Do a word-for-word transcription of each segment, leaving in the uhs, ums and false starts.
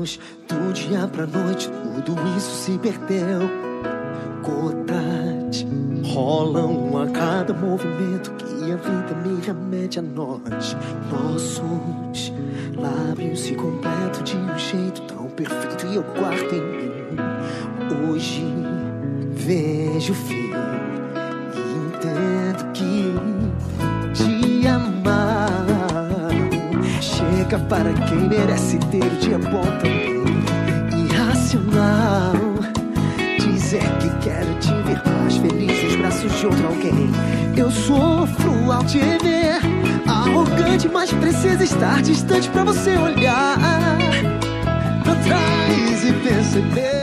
anos, do dia pra noite, tudo isso se perdeu. Gotas rolam a cada movimento que a vida me remete a nós. Nossos lábios se completam de um jeito tão perfeito e eu guardo em mim. Hoje vejo o fim e entendo que te amar chega para quem merece ter o dia bom também. Irracional dizer que quero te ver mais feliz nos braços de outro alguém. Eu sofro ao te ver arrogante, mas precisa estar distante pra você olhar pra trás e perceber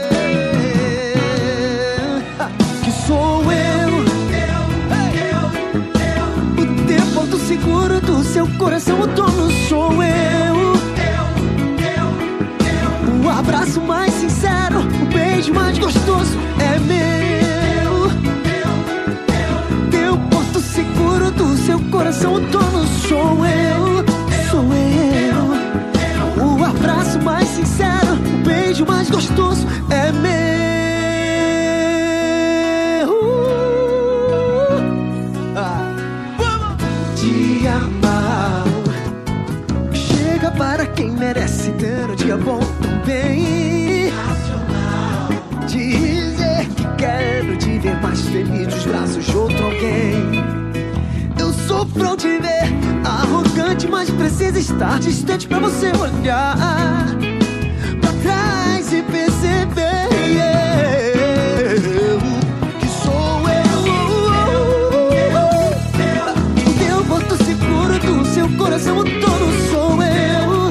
que sou eu, eu, eu, eu. O teu ponto seguro do seu coração, o dono sou eu, eu, eu, eu. O abraço mais sincero, o beijo mais gostoso é meu, eu, eu. Teu porto seguro do seu coração, o dono sou eu, sou eu. O abraço mais sincero, o beijo mais gostoso é meu. Te amar chega para quem merece ter um dia bom também. Dizer que quero te ver mais feliz nos braços de outro alguém. Eu sofro ao te ver arrogante, mas precisa estar distante pra você olhar pra trás e perceber, yeah, que sou eu. O teu porto seguro do seu coração, o dono sou eu.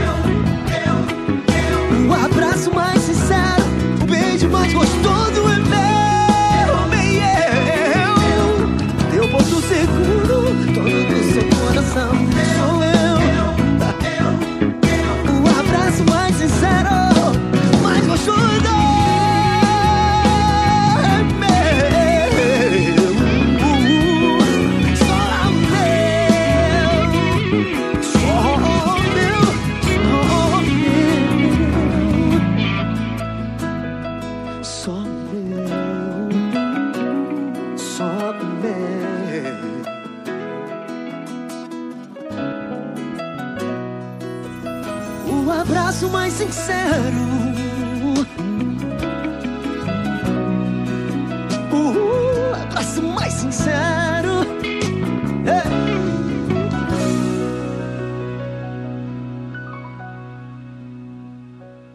O abraço mais sincero, o beijo mais gostoso é meu, yeah. Teu porto seguro, dono do seu coração, sou eu. O abraço mais sincero, mais gostoso é meu, só meu, só meu, só meu, só meu. O abraço mais sincero, o abraço mais sincero